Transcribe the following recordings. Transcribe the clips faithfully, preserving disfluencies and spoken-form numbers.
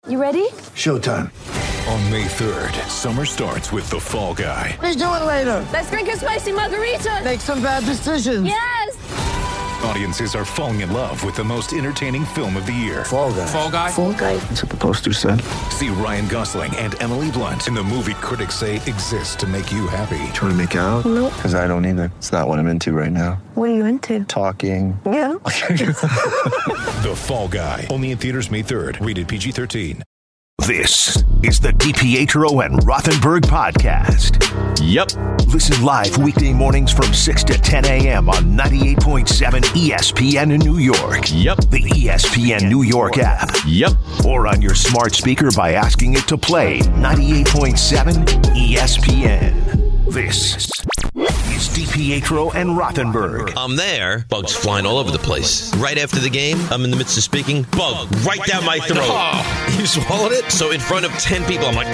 You ready? Showtime. On May third, summer starts with The Fall Guy. Let's do it later. Let's drink a spicy margarita. Make some bad decisions. Yes! Audiences are falling in love with the most entertaining film of the year. Fall Guy. Fall Guy? Fall Guy. That's what the poster said. See Ryan Gosling and Emily Blunt in the movie critics say exists to make you happy. Trying to make it out? Nope. Because I don't either. It's not what I'm into right now. What are you into? Talking. Yeah. The Fall Guy. Only in theaters May third. Rated P G thirteen. This is the DiPietro and Rothenberg podcast. Yep. Listen live weekday mornings from six to ten a.m. on ninety-eight point seven E S P N in New York. Yep. The E S P N New York app. Yep. Or on your smart speaker by asking it to play ninety-eight point seven E S P N. This is DiPietro and Rothenberg. I'm there. Bugs flying all over the place. Right after the game, I'm in the midst of speaking. Bug right down my throat. Oh, you swallowed it? So in front of ten people, I'm like...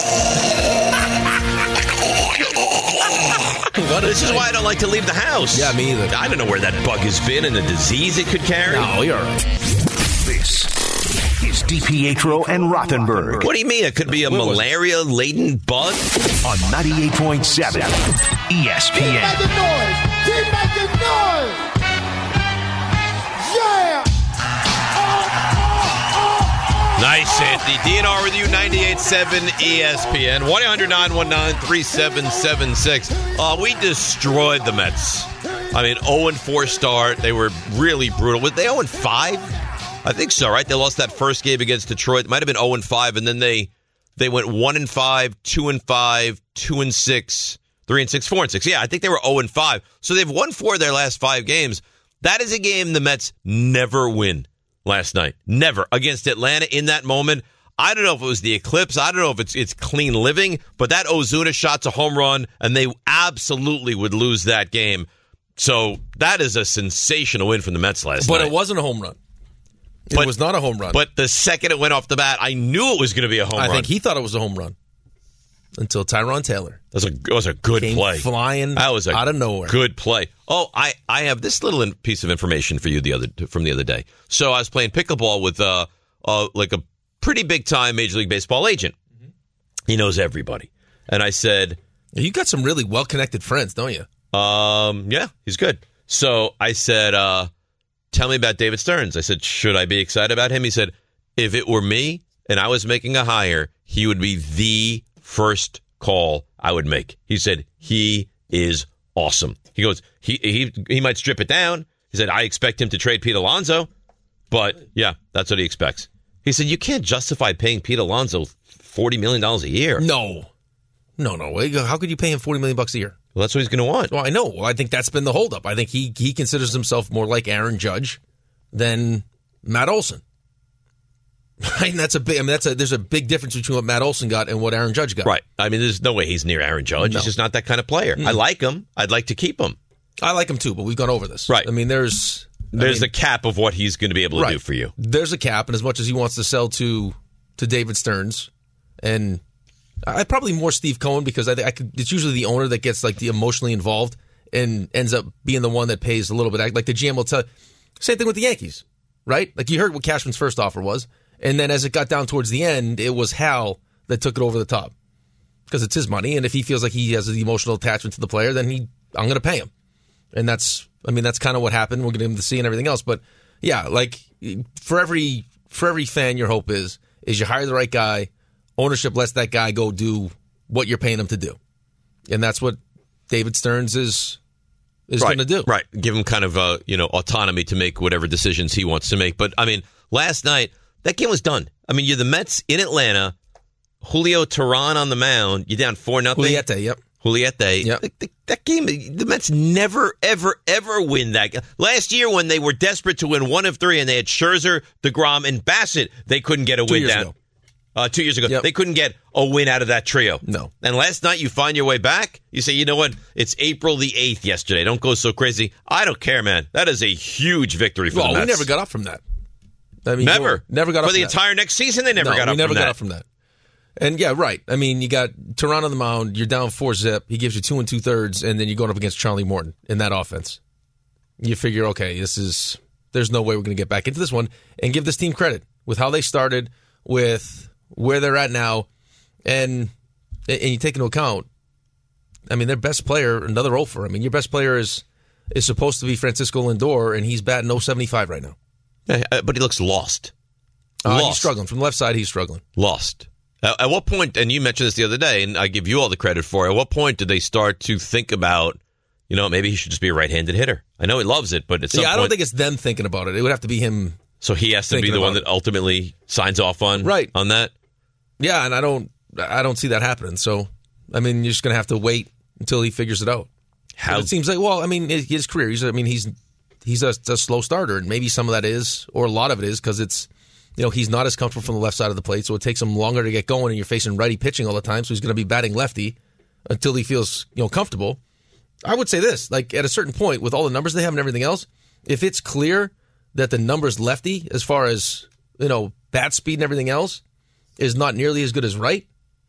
What This is why I don't like to leave the house. Yeah, me either. I don't know where that bug has been and the disease it could carry. No, you're all right. This is DiPietro and Rothenberg. What do you mean? It could be a malaria-laden bug? On ninety-eight point seven E S P N. Keep making noise! Keep making noise! Yeah! Oh, oh, oh, Nice, Anthony. D N R with you, ninety-eight point seven E S P N. one eight hundred nine one nine three seven seven six. Uh, we destroyed the Mets. I mean, oh and four start. They were really brutal. Were they oh and five? I think so, right? They lost that first game against Detroit. It might have been oh and five, and then they they went one and five, two and five, two and six, three and six, four and six. Yeah, I think they were oh and five. So they've won four of their last five games. That is a game the Mets never win last night. Never. Against Atlanta in that moment. I don't know if it was the eclipse. I don't know if it's it's clean living, but that Ozuna shot's a home run, and they absolutely would lose that game. So that is a sensational win from the Mets last But night. it wasn't a home run. It But- was not a home run. But the second it went off the bat, I knew it was going to be a home I run. think he thought it was a home run until Tyron Taylor That was a, that was a good came play. flying That was a out of nowhere. good play. Oh, I, I have this little in- piece of information for you the other from the other day. So I was playing pickleball with uh, uh like a pretty big time Major League Baseball agent. Mm-hmm. He knows everybody, and I said, You got some really well-connected friends, don't you? um, yeah, he's good. So I said, uh, tell me about David Stearns. I said, should I be excited about him? He said, if it were me and I was making a hire, he would be the first call I would make. He said, he is awesome. He goes, he he he might strip it down. He said, I expect him to trade Pete Alonso, but yeah, that's what he expects. He said, you can't justify paying Pete Alonso forty million dollars a year. No. No, no. How could you pay him forty million dollars bucks a year? Well, that's what he's going to want. Well, I know. Well, I think that's been the holdup. I think he, he considers himself more like Aaron Judge than Matt Olson. Right? And that's a big. I mean, that's a. There's a big difference between what Matt Olson got and what Aaron Judge got. Right. I mean, there's no way he's near Aaron Judge. No. He's just not that kind of player. Mm. I like him. I'd like to keep him. I like him too, but we've gone over this. Right. I mean, there's There's I mean, a cap of what he's going to be able to right. do for you. There's a cap, and as much as he wants to sell to to David Stearns, and I probably more Steve Cohen because I think I could, it's usually the owner that gets like the emotionally involved and ends up being the one that pays a little bit. Like the G M will tell. Same thing with the Yankees, right? Like you heard what Cashman's first offer was, and then as it got down towards the end, it was Hal that took it over the top because it's his money, and if he feels like he has the emotional attachment to the player, then he I'm going to pay him, and that's I mean that's kind of what happened. We're getting him to see and everything else, but yeah, like for every for every fan, your hope is is you hire the right guy, ownership lets that guy go do what you're paying him to do, and that's what David Stearns is. is right, going to do. Right. Give him kind of uh, you know, autonomy to make whatever decisions he wants to make. But, I mean, last night, that game was done. I mean, you're the Mets in Atlanta, Julio Teheran on the mound, you're down four nothing. Juliette, yep. Juliette. Yep. The, the, that game, the Mets never, ever, ever win that. Last year when they were desperate to win one of three and they had Scherzer, DeGrom, and Bassett, they couldn't get a Two win years down. ago. Uh, two years ago. Yep. They couldn't get a win out of that trio. No. And last night you find your way back. You say, you know what? It's April the eighth yesterday. Don't go so crazy. I don't care, man. That is a huge victory for Well, the we Mets. never got up from that. I mean, Never. Never got up For the from that. entire next season, they never no, got we up never from got that. up from that. And yeah, right. I mean, you got Teheran on the mound. You're down four zip. He gives you two and two thirds, and then you're going up against Charlie Morton in that offense. You figure, okay, this is there's no way we're going to get back into this one, and give this team credit with how they started, with where they're at now, and and you take into account, I mean, their best player, another Ofer. I mean, your best player is is supposed to be Francisco Lindor, and he's batting oh seventy-five right now. Yeah, but he looks lost. Uh, lost. He's struggling. From the left side, he's struggling. Lost. At, at what point, and you mentioned this the other day, and I give you all the credit for it, at what point did they start to think about, you know, maybe he should just be a right-handed hitter? I know he loves it, but at some Yeah, I point, don't think it's them thinking about it. It would have to be him. so he has to be thinking the one about that ultimately signs off on, Right. on that? Yeah, and I don't I don't see that happening. So, I mean, you're just going to have to wait until he figures it out. How? But it seems like, well, I mean, his career, he's, I mean, he's he's a, a slow starter, and maybe some of that is, or a lot of it is, because it's, you know, he's not as comfortable from the left side of the plate, so it takes him longer to get going, and you're facing righty pitching all the time, so he's going to be batting lefty until he feels, you know, comfortable. I would say this, like, at a certain point, with all the numbers they have and everything else, if it's clear that the number's lefty, as far as, you know, bat speed and everything else, is not nearly as good as right,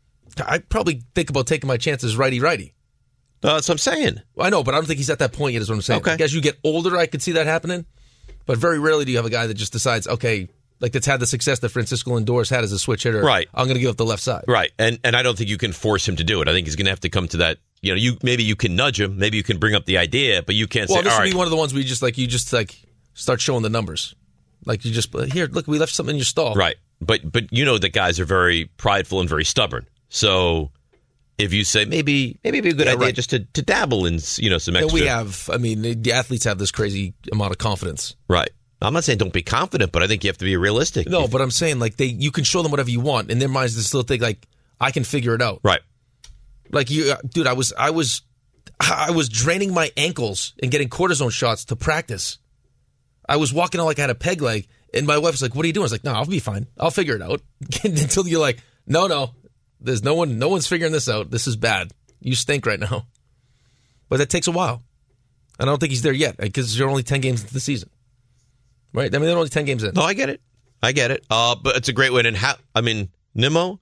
I'd probably think about taking my chances righty-righty. Uh, that's what I'm saying. Well, I know, but I don't think he's at that point yet, is what I'm saying. Okay. Like, as you get older, I could see that happening, but very rarely do you have a guy that just decides, okay, like that's had the success that Francisco Lindor's had as a switch hitter. Right. I'm going to give up the left side. Right, and and I don't think you can force him to do it. I think he's going to have to come to that. You know, you maybe you can nudge him, maybe you can bring up the idea, but you can't Well, say, this all would right. be one of the ones where you just like you just like start showing the numbers, like you just here, look, we left something in your stall. Right, but but you know that guys are very prideful and very stubborn. So if you say maybe maybe it'd be a good Yeah, idea right. just to, to dabble in you know some And extra. we have, I mean, the athletes have this crazy amount of confidence. Right. I'm not saying don't be confident, but I think you have to be realistic. No, but I'm saying like they, you can show them whatever you want, in their minds they still think like I can figure it out. Right. Like you, dude, I was, I was, I was draining my ankles and getting cortisone shots to practice. I was walking out like I had a peg leg, and my wife was like, "What are you doing?" I was like, "No, I'll be fine. I'll figure it out." Until you're like, "No, no, there's no one, no one's figuring this out. This is bad. You stink right now." But that takes a while, and I don't think he's there yet because you're only ten games into the season, right? I mean, they're only ten games in. No, I get it. I get it. Uh, but it's a great win. And how? I mean, Nimmo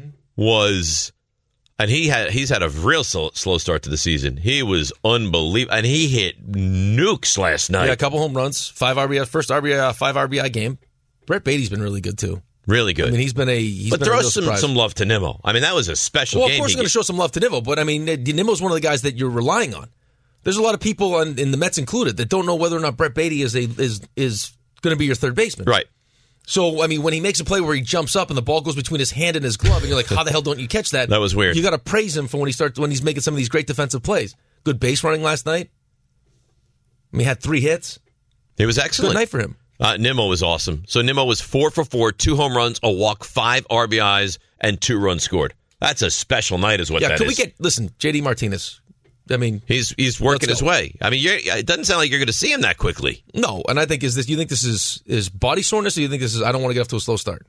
was, and he had he's had a real slow, slow start to the season. He was unbelievable, and he hit nukes last night. Yeah, a couple home runs, five R B I, first R B I, five R B I game. Brett Beatty's been really good too. Really good. I mean, he's been a he's but been throw a real some surprise. some love to Nimmo. I mean, that was a special Well, game. of course, He you're going to get- show some love to Nimmo, but I mean, Nimmo's one of the guys that you're relying on. There's a lot of people, on, in the Mets included, that don't know whether or not Brett Beatty is a is is going to be your third baseman. Right. So, I mean, when he makes a play where he jumps up and the ball goes between his hand and his glove, and you're like, how the hell don't you catch that? That was weird. You got to praise him for when he starts when he's making some of these great defensive plays. Good base running last night. I mean, he had three hits. It was excellent. Good night for him. Uh, Nimmo was awesome. So Nimmo was four for four, two home runs, a walk, five R B Is, and two runs scored. That's a special night, is what Yeah, that can is. we get listen, J D Martinez? I mean, He's he's working Let's his go. way. I mean, you're, it doesn't sound like you're going to see him that quickly. no, and I think is this. You think this is is body soreness, or you think this is? I don't want to get off to a slow start.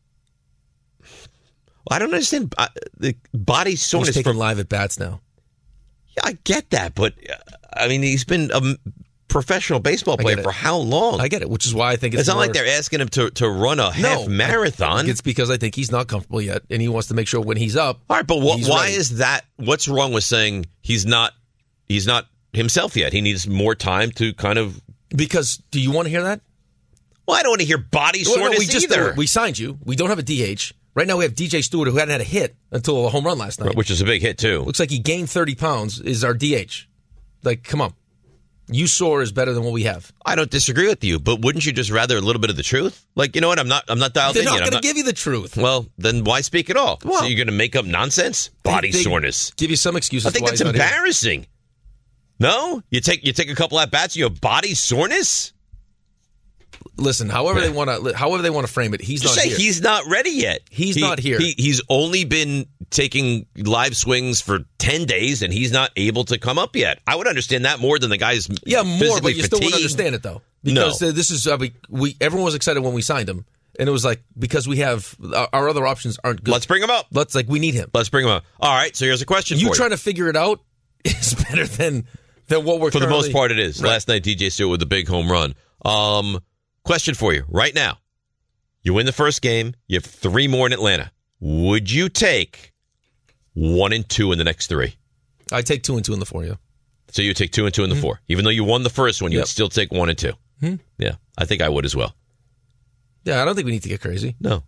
I don't understand uh, the body He's soreness. taking From, live at bats now. yeah, I get that, but uh, I mean, he's been a m- professional baseball I player get it. for how long? I get it, which is why I think it's, it's not more, like they're asking him to, to run a half no, marathon. I think it's because I think he's not comfortable yet, and he wants to make sure when he's up. All right, but wh- he's why ready. is that? What's wrong with saying he's not he's not himself yet? He needs more time to kind of. Because do you want to hear that? Well, I don't want to hear body Well, no, soreness we just either. we signed you. We don't have a D H right now. We have D J Stewart, who hadn't had a hit until a home run last night. Which is a big hit too. Looks like he gained thirty pounds. Is our D H? Like, come on, you soar is better than what we have. I don't disagree with you, but wouldn't you just rather a little bit of the truth? Like, you know what? I'm not. I'm not dialed They're in not yet. I'm going to give you the truth. Well, then why speak at all? Well, so you're going to make up nonsense? Body They- they soreness. Give you some excuses. I think why that's he's not here. embarrassing. No, you take you take a couple at bats, you have body soreness. Listen, however they want to, however they want to frame it, he's Just not say here. he's not ready yet. He's He- not here. He, he's only been taking live swings for ten days, and he's not able to come up yet. I would understand that more than the guy's Yeah, more, physically but you still wouldn't fatigued. understand it though, because No. uh, this is uh, we, we. Everyone was excited when we signed him, and it was like because we have our, our other options aren't good. Let's bring him up. Let's like we need him. Let's bring him up. All right. So here's a question You for trying you. to figure it out is better than than what we're For the currently- most part, it is. Right. Last night, D J Stewart with a big home run. Um, question for you right now. You win the first game. You have three more in Atlanta. Would you take one and two in the next three? I take two and two in the four. Yeah, So you take two and two in the four. Even though you won the first one, you Yep. would still take one and two. Hmm. Yeah, I think I would as well. yeah. I don't think we need to get crazy. No.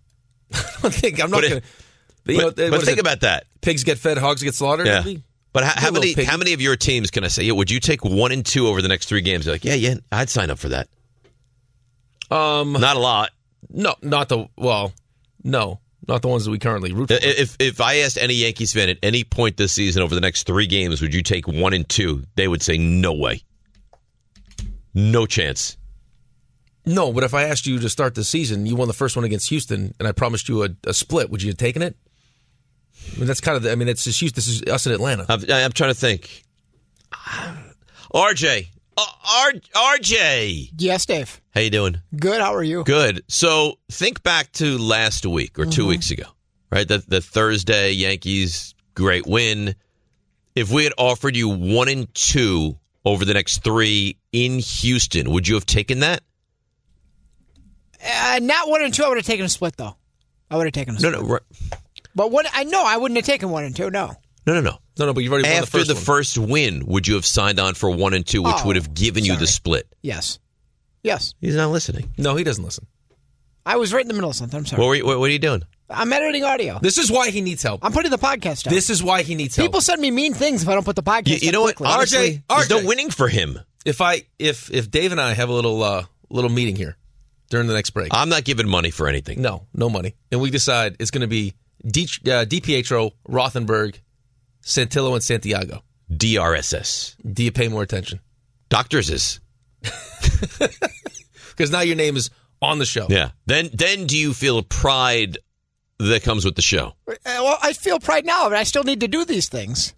I think I'm not But going it- to. But, You know, but what is think it? about that. Pigs get fed, hogs get slaughtered. Yeah. Maybe? But how, how Little many piggy. how many of your teams can I say, yeah, would you take one and two over the next three games? They're like, yeah, yeah, I'd sign up for that. Um, Not a lot. no, not the well, no, not the ones that we currently root for. If if I asked any Yankees fan at any point this season over the next three games, would you take one and two? They would say no way, no chance. No, but if I asked you to start the season, you won the first one against Houston, and I promised you a, a split, would you have taken it? I mean, that's kind of. The, I mean, it's just Houston. This is us in Atlanta. I'm, I'm trying to think. R J, uh, R, RJ, Yes, Dave. how you doing? Good. How are you? Good. So think back to last week or two Mm-hmm. weeks ago, right? The, the Thursday Yankees great win. If we had offered you one and two over the next three in Houston, would you have taken that? Uh, not one and two. I would have taken a split, though. I would have taken a No, split. no, right. But one, I know I wouldn't have taken one and two. No. no, no, no. No, no, but you've already won the After first the one. first win, would you have signed on for one and two, which Oh, would have given you the sorry. split? Yes. Yes. He's not listening. No, he doesn't listen. I was right in the middle of something. I'm sorry. What, were you, what, what are you doing? I'm editing audio. This is why he needs help. I'm putting the podcast up. This is why he needs help. People send me mean things if I don't put the podcast You, up you know what? quickly. Honestly, R J, there's no winning for him. If I if if Dave and I have a little uh, little meeting here during the next break, I'm not giving money for anything. no, no money, and we decide it's going to be D, uh, DiPietro, Rothenberg, Santillo, and Santiago. D R S S. Do you pay more attention? Doctors is. Because now your name is on the show. Yeah. Then then do you feel a pride that comes with the show? Uh, well, I feel pride now, but I still need to do these things.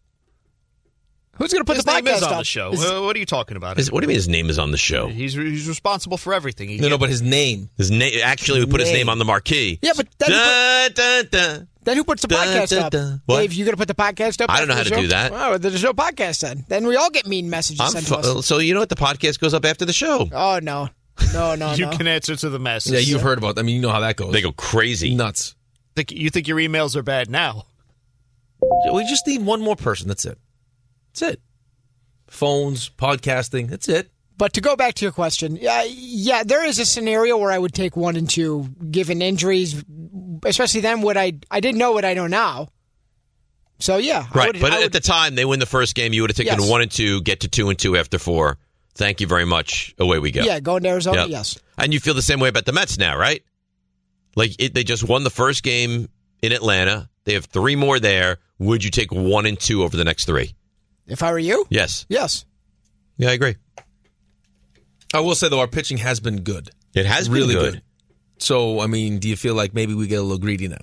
Who's going to put His the name podcast is on up? the show. Is- Uh, what are you talking about? His, what do you mean his name is on the show? He's he's responsible for everything. He No, no, can't- but his name. His name actually we put his Name. name on the marquee. Yeah, but then Da, da, da. Then who puts the Da, podcast da, up? da. What? Dave, you going to put the podcast up? I don't know after how the to show? do that. Oh, there's no podcast then. Then we all get mean messages I'm sent fu- to us. so you know what? The podcast goes up after the show. Oh, no. No, no, you no. can answer to the message. Yeah, you've heard about. I mean, you know how that goes. They go crazy. nuts. Think, you think your emails are bad now? We just need one more person. That's it. That's it. Phones, podcasting. That's it. But to go back to your question, yeah, yeah, there is a scenario where I would take one and two, given injuries, especially then what I I didn't know what I know now. So yeah, I Right, would, but I at would, the time they win the first game, you would have taken Yes. one and two, get to two and two after four. Thank you very much. Away we go. yeah, going to Arizona, Yep. yes. And you feel the same way about the Mets now, right? Like it, they just won the first game in Atlanta. They have three more there. Would you take one and two over the next three? If I were you, Yes. yes. Yeah, I agree. I will say though, our pitching has been good. It has been really good. good. So, I mean, do you feel like maybe we get a little greedy now?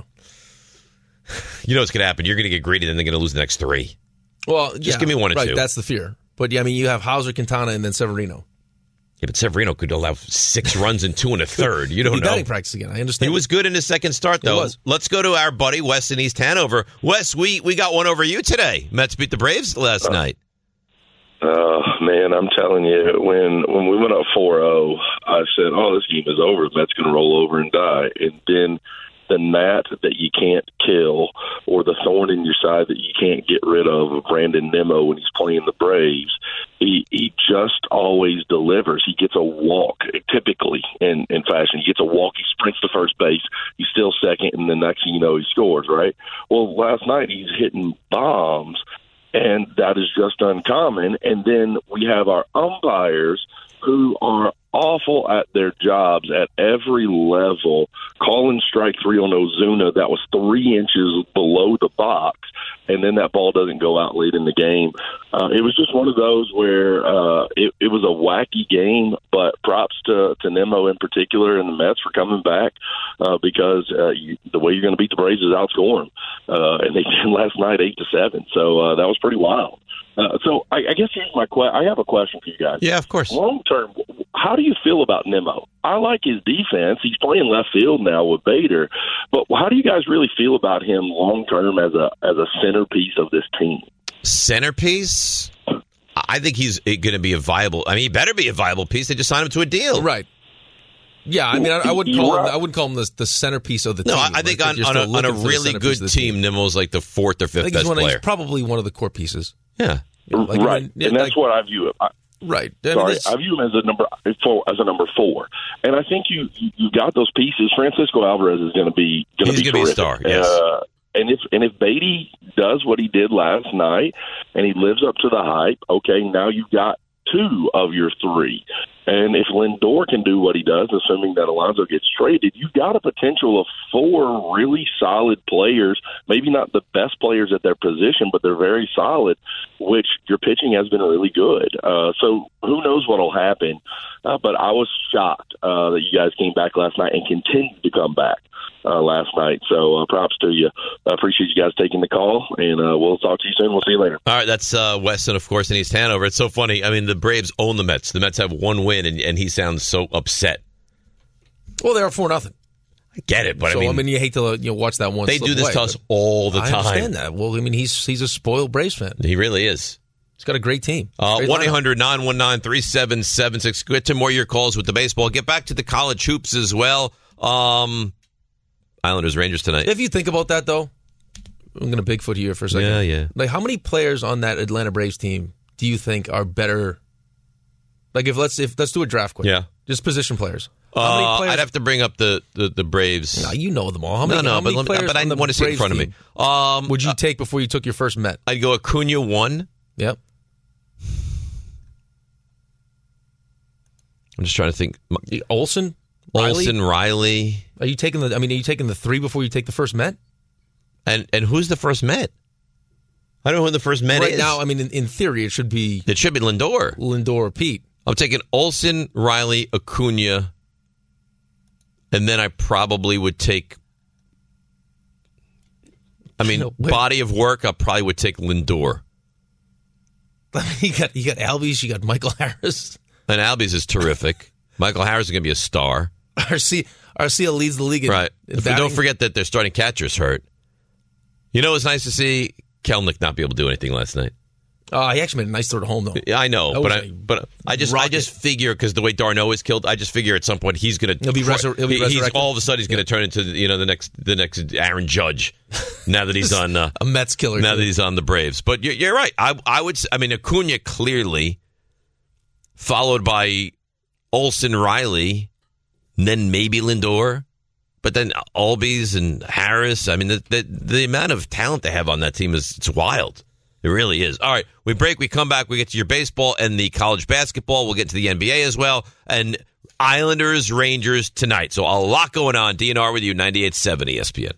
You know what's going to happen. You're going to get greedy, then they're going to lose the next three. Well, Just yeah, give me one and right, two. That's the fear. But yeah, I mean, you have Hauser, Quintana, and then Severino. Yeah, but Severino could allow six runs and two and a third. You don't Be know. batting practice again. I He understand. was good in his second start, though. was. Let's go to our buddy Wes in East Hanover. Wes, we, we got one over you today. Mets beat the Braves last night. Oh, man, I'm telling you, when when we went up four oh, I said, oh, this game is over. Mets going to roll over and die. And then the gnat that you can't kill or the thorn in your side that you can't get rid of, of Brandon Nimmo when he's playing the Braves, he, he just always delivers. He gets a walk, typically, in, in fashion. He gets a walk, he sprints to first base, he's still second, and the next thing you know, he scores, right? Well, last night he's hitting bombs, and that is just uncommon. And then we have our umpires who are awful at their jobs at every level, calling strike three on Ozuna that was three inches below the box, and then that ball doesn't go out late in the game. Uh, it was just one of those where uh, it, it was a wacky game, but props to, to Nimmo in particular and the Mets for coming back uh, because uh, you, the way you're going to beat the Braves is outscore them. Uh, and they did last night eight to seven, so uh, that was pretty wild. Uh, so I, I guess here's my question. I have a question for you guys. Yeah, of course. Long term, how do you feel about Nimmo? I like his defense. He's playing left field now with Bader, but how do you guys really feel about him long term as a as a centerpiece of this team? Centerpiece? I think he's going to be a viable. I mean, he better be a viable piece. They just signed him to a deal, right. Yeah, I mean, I, I wouldn't call him. Right. I wouldn't call him the, the centerpiece of the No, team. I, I think but on, you're on, a, still on a looking for the really centerpiece good of the team, Nimmo's like the fourth or I fifth think best he's, one of, he's player. probably one of the core pieces. Yeah. Like, right, I mean, yeah, and that's like- what I view it. I, Right. I mean, Sorry, this- I view him as a number four. As a number four, and I think you you, you got those pieces. Francisco Alvarez is going to be going to He's be gonna be a terrific. star, yes. Uh, and if and if Beatty does what he did last night, and he lives up to the hype, okay, now you've got two of your three. And if Lindor can do what he does, assuming that Alonso gets traded, you've got a potential of four really solid players, maybe not the best players at their position, but they're very solid, which your pitching has been really good. Uh, so who knows what will happen. Uh, but I was shocked uh, that you guys came back last night and continued to come back uh, last night. So uh, props to you. I appreciate you guys taking the call, and uh, we'll talk to you soon. We'll see you later. All right, that's uh, Weston, of course, in East Hanover. It's so funny. I mean, the Braves own the Mets. The Mets have one win, and, and he sounds so upset. Well, they're up four nothing. I get it, but so, I mean, you hate to you know, watch that one. They slip do this away, to us but all the I time. understand that. Well, I mean, he's he's a spoiled Braves fan. He really is. He's got a great team. Uh, Great one eight lineup. hundred nine one nine three seven seven six. Get to more of your calls with the baseball. Get back to the college hoops as well. Um, Islanders, Rangers tonight. If you think about that, though, I'm going to Bigfoot here for a second. Yeah, yeah. Like, how many players on that Atlanta Braves team do you think are better? Like, if let's if let's do a draft quick. Yeah. Just position players. How Uh, many players? I'd have to bring up the, the, the Braves. No, you know them all. How many? no, no, how but, many let me- players but I on the want to see it in Braves front of me. team Um, would you uh, take before you took your first Met? I'd go Acuna one. Yep. I'm just trying to think. Olsen, Riley? Olsen, Riley, Are you taking the? I mean, are you taking the three before you take the first Met? and and who's the first Met? I don't know who the first Met right is. now, I mean, in, in theory, it should be It should be Lindor. Lindor or Pete. I'm taking Olsen, Riley, Acuna, and then I probably would take. I mean, No, wait. body of work. I probably would take Lindor. you got you got Albies, you got Michael Harris. And Albies is terrific. Michael Harris is going to be a star. Arcia, Arcia leads the league in, Right. in If- batting. don't forget that their starting catcher's hurt. You know, it's nice to see Kelnick not be able to do anything last night. Oh, he actually made a nice throw to home, though. Yeah, I know, That but was I, a but I just I rocket. just figure because the way Darno is killed, I just figure at some point he's going to He'll be resur- he'll be he's resurrected. all of a sudden he's going to turn into you know the next the next Aaron Judge now that he's on uh, a Mets killer. now too. that he's on the Braves. But you're, you're right. I I would s- I mean Acuna clearly followed by Olsen, Riley, and then maybe Lindor. But then Albies and Harris, I mean, the, the the amount of talent they have on that team is it's wild. It really is. All right, we break, we come back, we get to your baseball and the college basketball. We'll get to the N B A as well. And Islanders, Rangers tonight. So a lot going on. D N R with you, ninety-eight point seven E S P N.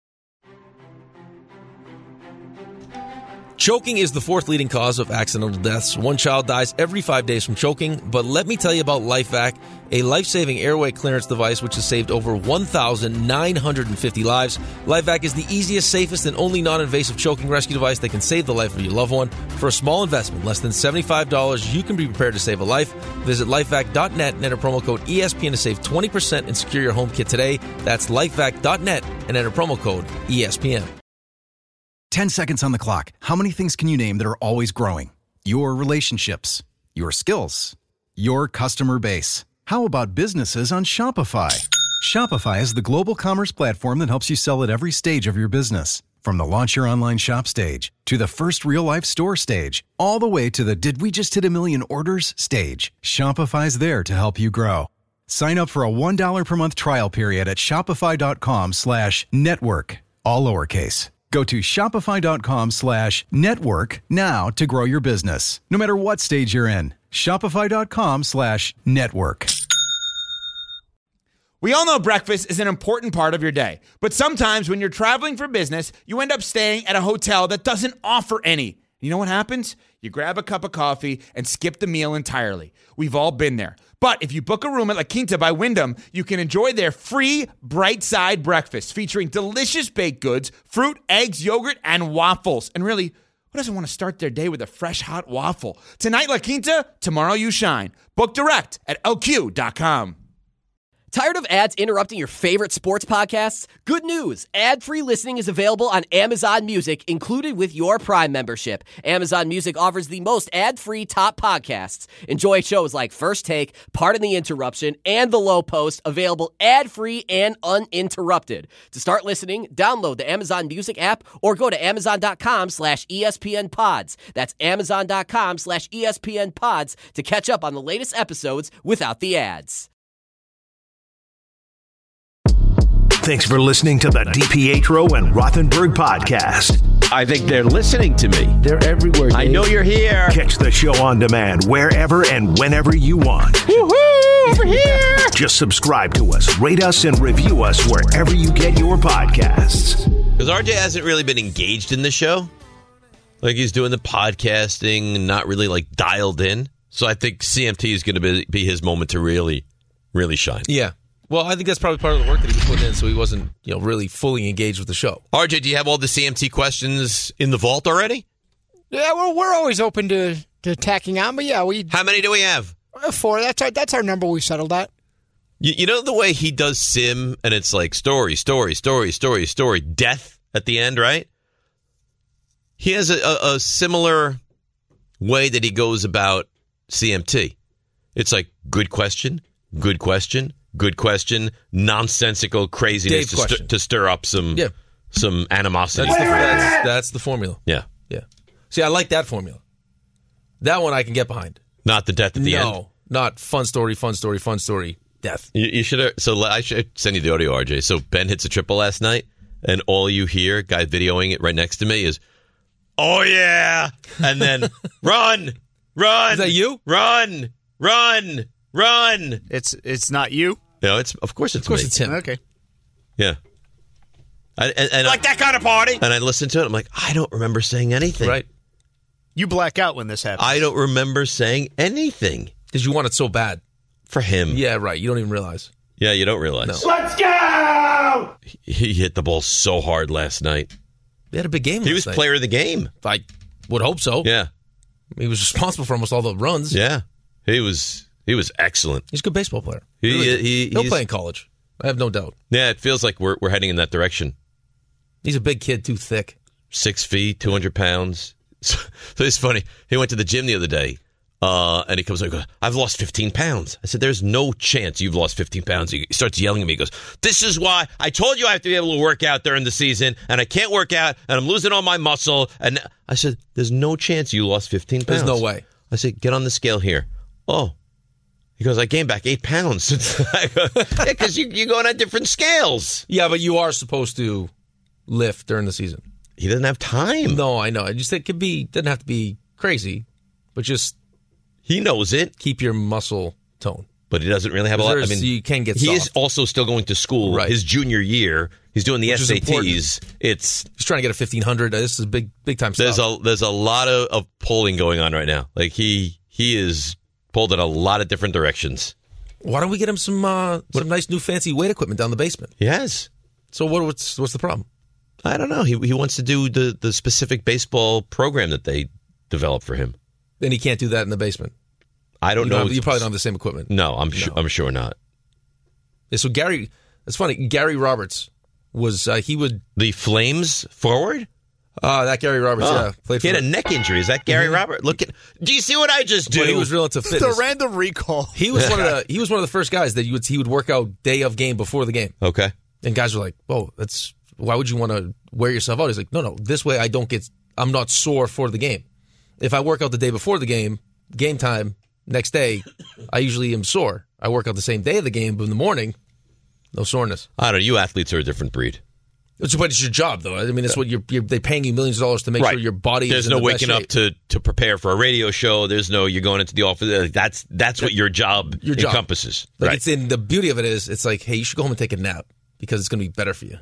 Choking is the fourth leading cause of accidental deaths. One child dies every five days from choking. But let me tell you about LifeVac, a life-saving airway clearance device which has saved over one thousand nine hundred fifty lives. LifeVac is the easiest, safest, and only non-invasive choking rescue device that can save the life of your loved one. For a small investment, less than seventy-five dollars, you can be prepared to save a life. Visit lifevac dot net and enter promo code E S P N to save twenty percent and secure your home kit today. That's lifevac dot net and enter promo code E S P N. ten seconds on the clock. How many things can you name that are always growing? Your relationships, your skills, your customer base. How about businesses on Shopify? Shopify is the global commerce platform that helps you sell at every stage of your business. From the launch your online shop stage to the first real life store stage, all the way to the did we just hit a million orders stage. Shopify's there to help you grow. Sign up for a one dollar per month trial period at shopify.com slash network, all lowercase. Go to shopify.com slash network now to grow your business, no matter what stage you're in. Shopify.com slash network. We all know breakfast is an important part of your day, but sometimes when you're traveling for business, you end up staying at a hotel that doesn't offer any. You know what happens? You grab a cup of coffee and skip the meal entirely. We've all been there. But if you book a room at La Quinta by Wyndham, you can enjoy their free Bright Side breakfast featuring delicious baked goods, fruit, eggs, yogurt, and waffles. And really, who doesn't want to start their day with a fresh, hot waffle? Tonight, La Quinta, tomorrow you shine. Book direct at L Q dot com. Tired of ads interrupting your favorite sports podcasts? Good news! Ad-free listening is available on Amazon Music, included with your Prime membership. Amazon Music offers the most ad-free top podcasts. Enjoy shows like First Take, Pardon the Interruption, and The Low Post, available ad-free and uninterrupted. To start listening, download the Amazon Music app or go to amazon.com slash ESPN pods. That's amazon.com slash ESPN pods to catch up on the latest episodes without the ads. Thanks for listening to the DiPietro and Rothenberg podcast. I think they're listening to me. They're everywhere. Dave. I know you're here. Catch the show on demand wherever and whenever you want. Woohoo! Over here! Just subscribe to us, rate us, and review us wherever you get your podcasts. Because R J hasn't really been engaged in the show. Like, he's doing the podcasting, not really, like, dialed in. So I think C M T is going to be, be his moment to really, really shine. Yeah. Well, I think that's probably part of the work that he was putting in, so he wasn't, you know, really fully engaged with the show. R J, do you have all the C M T questions in the vault already? Yeah, well, we're always open to, to tacking on, but yeah, we. How many do we have? Four. That's our that's our number. We settled at. You, you know the way he does Sim, and it's like story, story, story, story, story, death at the end, right? He has a, a, a similar way that he goes about C M T. It's like good question, good question. Good question. Nonsensical craziness to, st- to stir up some yeah. some animosity. That's the, that's, that's the formula. Yeah. Yeah. See, I like that formula. That one I can get behind. Not the death at the no, end? No. Not fun story, fun story, fun story, death. You, you should have. So I should send you the audio, R J. So Ben hits a triple last night, and all you hear, guy videoing it right next to me, is, oh, yeah. And then, run, run. Is that you? Run, run, run. It's it's not you? No, it's of course it's of course me. it's him. Okay. Yeah. I, and, and like I, that kind of party. And I listened to it. I'm like, I don't remember saying anything. Right. You black out when this happens. I don't remember saying anything. Because you want it so bad. For him. Yeah, right. You don't even realize. Yeah, you don't realize. No. Let's go! He, he hit the ball so hard last night. They had a big game He last was night. player of the game. I would hope so. Yeah. He was responsible for almost all the runs. Yeah. He was he was excellent. He's a good baseball player. He, really. he, He'll he's, play in college. I have no doubt. Yeah, it feels like we're we're heading in that direction. He's a big kid, too thick. Six feet, two hundred pounds. So, so it's funny. He went to the gym the other day, uh, and he comes like, I've lost fifteen pounds. I said, there's no chance you've lost fifteen pounds. He starts yelling at me. He goes, this is why I told you I have to be able to work out during the season, and I can't work out, and I'm losing all my muscle. And I said, there's no chance you lost fifteen pounds. There's no way. I said, get on the scale here. Oh. He goes, I gained back eight pounds. I go, yeah, because you, you're going on different scales. Yeah, but you are supposed to lift during the season. He doesn't have time. No, I know. I just think it could be, doesn't have to be crazy, but just he knows it. Keep your muscle tone. But he doesn't really have a lot. I mean, you can get he soft. is also still going to school. Right. His junior year, he's doing the Which S A Ts. It's he's trying to get a fifteen hundred. This is big, big time there's stuff. a there's a lot of, of polling going on right now. Like he he is pulled in a lot of different directions. Why don't we get him some uh, some nice new fancy weight equipment down the basement? He has. So what, what's what's the problem? I don't know. He he wants to do the, the specific baseball program that they developed for him. Then he can't do that in the basement. I don't you know. Don't have, you probably don't have the same equipment. No, I'm no. Su- I'm sure not. Yeah, so Gary, it's funny. Gary Roberts was uh, he would the Flames forward. Uh, that Gary Roberts, oh, yeah, played. He for had a neck injury. Is that Gary mm-hmm. Roberts? Look at. Do you see what I just do? Well, he was real into fitness. The random recall. He was one of the he was one of the first guys that you would he would work out day of game before the game. Okay. And guys were like, "Whoa, that's why would you want to wear yourself out?" He's like, "No, no, this way I don't get I'm not sore for the game. If I work out the day before the game, game time next day, I usually am sore. I work out the same day of the game, but in the morning, no soreness." I don't know. You athletes are a different breed. It's, but it's your job, though. I mean, it's yeah. what you're, you're. They're paying you millions of dollars to make right. sure your body. There's is in no the waking best up to, to prepare for a radio show. There's no you're going into the office. That's that's what your job your job. encompasses. Like right. it's in the beauty of it is it's like, hey, you should go home and take a nap because it's going to be better for you.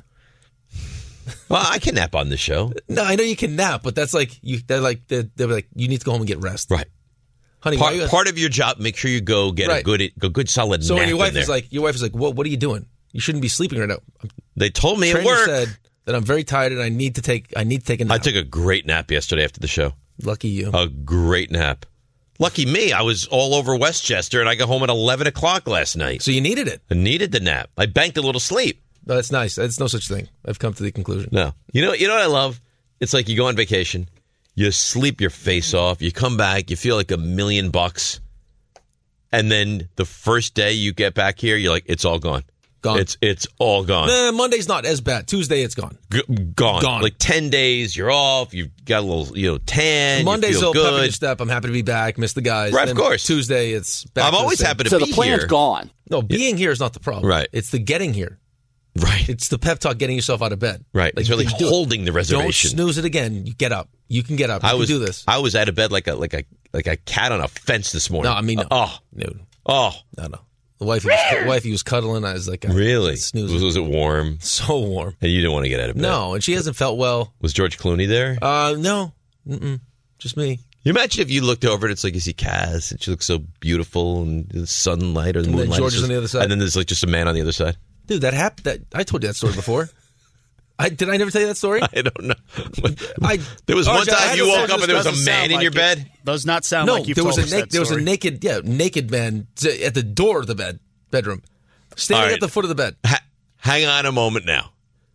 Well, I can nap on this show. No, I know you can nap, but that's like you. They're like they're, they're like you need to go home and get rest. Right, honey. Part, you, part of your job, make sure you go get right. a good, a good solid. So nap when your wife in there. is like, your wife is like, what? What are you doing? You shouldn't be sleeping right now. They told me at work said that I'm very tired and I need to take. I need to take a nap. I took a great nap yesterday after the show. Lucky you. A great nap. Lucky me, I was all over Westchester, and I got home at eleven o'clock last night. So you needed it. I needed the nap. I banked a little sleep. No, that's nice. That's no such thing. I've come to the conclusion. No. You know, you know what I love? It's like you go on vacation, you sleep your face off, you come back, you feel like a million bucks, and then the first day you get back here, you're like, it's all gone. Gone. It's it's all gone. Nah, Monday's not as bad. Tuesday, it's gone. G- gone. Gone. Like ten days, you're off. You've got a little, you know, tan. Monday's you feel all pep in good. your step. I'm happy to be back. Miss the guys. Right, Then of course. Tuesday, it's back. I'm to the always same. happy to So be the plan's here. gone. No, being here is not the problem. Right. It's the getting here. Right. It's the pep talk, getting yourself out of bed. Right. Like, it's really you can do it. holding the reservation. Don't snooze it again. You get up. You can get up. You I can was do this. I was out of bed like a like a like a cat on a fence this morning. No, I mean, no. oh, no, oh, no, no. The wife, was, the wife, he was cuddling. I was like, I really? snoozing. Was, was it warm? So warm. And you didn't want to get out of bed. No, and she hasn't felt well. Was George Clooney there? Uh, no, Mm-mm. Just me. You imagine if you looked over and it's like you see Cass and she looks so beautiful and the sunlight or the And then moonlight. George is just, on the other side. And then there's like just a man on the other side. Dude, that happened. That I told you that story before. I did. I never tell you that story. I don't know. I there was oh, one I time had you to- woke up and there was a Doesn't man sound in your like bed. it. Does not sound no, like you've there was told a us na- that there was a story. naked yeah naked man t- at the door of the bed bedroom, standing All right. at the foot of the bed. Ha- hang on a moment now.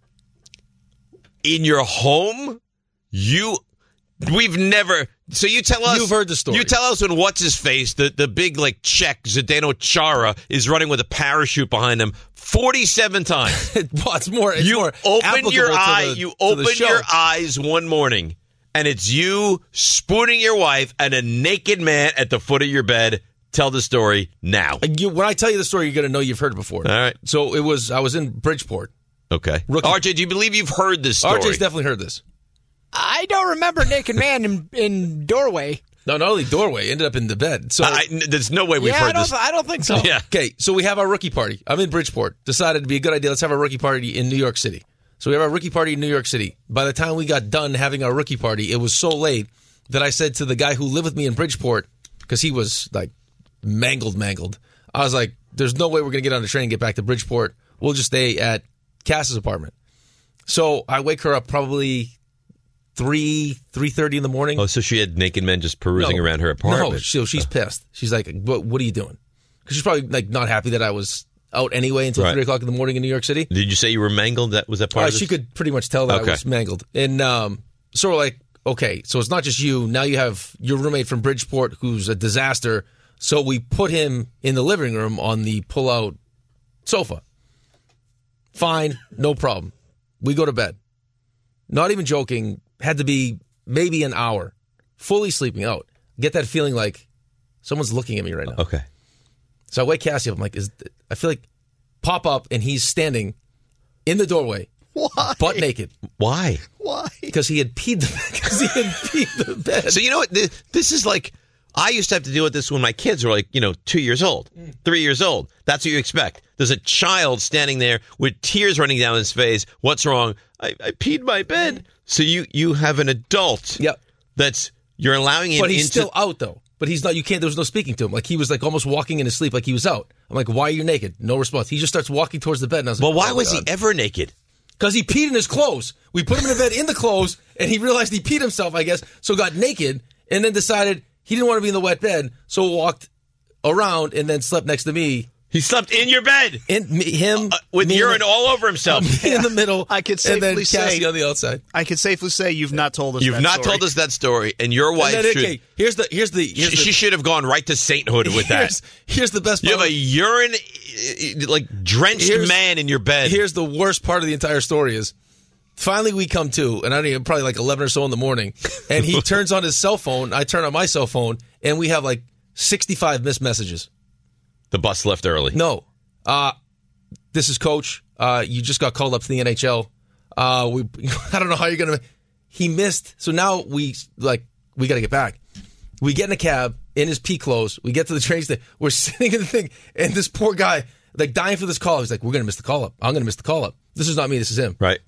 In your home, you we've never. So you tell us You've heard the story. You tell us when what's his face, the the big like Czech Zdeno Chara is running with a parachute behind him forty-seven times. Well, it's more. It's you more open applicable your to eye. the- you to the open show. your eyes one morning, and it's you spooning your wife and a naked man at the foot of your bed. Tell the story now. You, when I tell you the story, you're going to know you've heard it before. All right. So it was. I was in Bridgeport. Okay. Rookie. R J, do you believe you've heard this story? R J's definitely heard this. I don't remember naked man in, in doorway. No, not only doorway, ended up in the bed. So I, there's no way we've yeah, heard I don't, this. I don't think so. Yeah. Okay, so we have our rookie party. I'm in Bridgeport. Decided it'd be a good idea. Let's have a rookie party in New York City. So we have our rookie party in New York City. By the time we got done having our rookie party, it was so late that I said to the guy who lived with me in Bridgeport, because he was like mangled, mangled. I was like, there's no way we're going to get on the train and get back to Bridgeport. We'll just stay at Cass's apartment. So I wake her up probably three, three thirty in the morning. Oh, so she had naked men just perusing No. around her apartment. No, so she's pissed. She's like, "What? What are you doing?" Because she's probably like not happy that I was out anyway until Right. three o'clock in the morning in New York City. Did you say you were mangled? That was that part Uh, of this? she could pretty much tell that Okay. I was mangled. And um, so we're like, okay, so it's not just you. Now you have your roommate from Bridgeport who's a disaster. So we put him in the living room on the pull-out sofa. Fine, no problem. We go to bed. Not even joking. Had to be maybe an hour, fully sleeping out. Get that feeling like someone's looking at me right now. Okay. So I wake Cassie up. I'm like, is I feel like pop up and he's standing in the doorway, Why? butt naked. Why? Why? Because he had peed the because he had peed the bed. So you know what? This, this is like, I used to have to deal with this when my kids were like, you know, two years old, three years old. That's what you expect. There's a child standing there with tears running down his face. What's wrong? I, I peed my bed. So you you have an adult. Yep. That's you're allowing him But he's into. still out though. But he's not. You can't. There was no speaking to him. Like he was like almost walking in his sleep, like he was out. I'm like, why are you naked? No response. He just starts walking towards the bed. And I was like, well, why oh, was God. he ever naked? Because he peed in his clothes. We put him in the bed in the clothes, and he realized he peed himself, I guess, so got naked, and then decided he didn't want to be in the wet bed, so walked around and then slept next to me. He slept in your bed. In me, him uh, with me urine in the, all over himself. Me in the middle. I could and then safely Cassie say on the outside. I could safely say you've not told us. You've that not story. told us that story, and your wife And then, should. okay, here's the here's the here's she, the, she should have gone right to sainthood with that. Here's, here's the best You part. have a urine, uh, like drenched Here's- man in your bed. Here's the worst part of the entire story is finally we come to, and I don't even, probably like eleven or so in the morning, and he turns on his cell phone. I turn on my cell phone, and we have like sixty-five missed messages. The bus left early. No. Uh, this is Coach. Uh, you just got called up to the N H L. Uh, we, I don't know how you're going to. He missed. So now we, like, we got to get back. We get in a cab in his pea clothes. We get to the train station. We're sitting in the thing, and this poor guy, like, dying for this call. He's like, we're going to miss the call up. I'm going to miss the call up. This is not me. This is him. Right.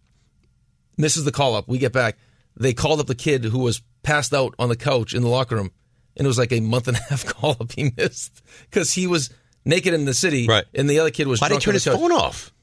Misses the call up. We get back. They called up the kid who was passed out on the couch in the locker room, and it was like a month and a half call up he missed because he was naked in the city, right? And the other kid was. Why did he drunk turn on his the couch. phone off?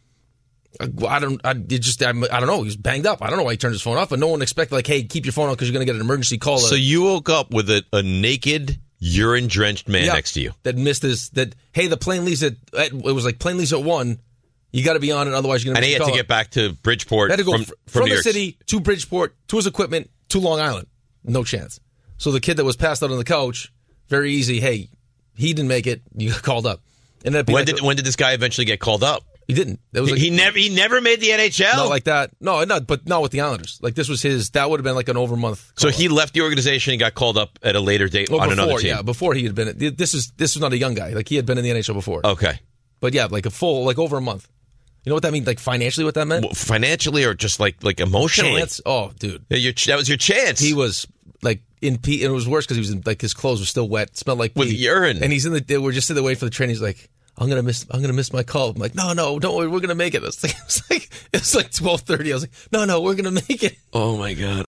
I, I don't. I it just. I, I don't know. He was banged up. I don't know why he turned his phone off. But no one expected like, hey, keep your phone on because you're going to get an emergency call. So you woke up with a, a naked urine-drenched man Yeah, next to you. that missed his, that, hey, the plane leaves at, at it was like plane leaves at one. You got to be on it, otherwise you're going And to he miss had your to call. get back to Bridgeport Had to go from, fr- from, from New the York. city to Bridgeport to his equipment to Long Island. No chance. So the kid that was passed out on the couch, very easy. Hey, he didn't make it. You got called up. And When like, did when did this guy eventually get called up? He didn't. It was like, he never he never made the N H L. Not like that. No, not but not with the Islanders. Like this was his. That would have been like an over month. So he left the organization and got called up at a later date Well, on before, another team. Yeah, before he had been. This is this was not a young guy. Like he had been in the N H L before. Okay, but yeah, like a full like over a month. You know what that means? Like financially, what that meant? Well, financially or just like like emotionally? Chance. Oh, dude, yeah, your, that was your chance. He was like in pee, and it was worse because he was in, like his clothes were still wet, smelled like with pee. urine, and he's in the. We're just sitting there waiting for the train. He's like, I'm gonna miss. I'm gonna miss my call. I'm like, no, no, don't worry, we're gonna make it. It's like it's like it's like twelve thirty. I was like, no, no, we're gonna make it. Oh my god.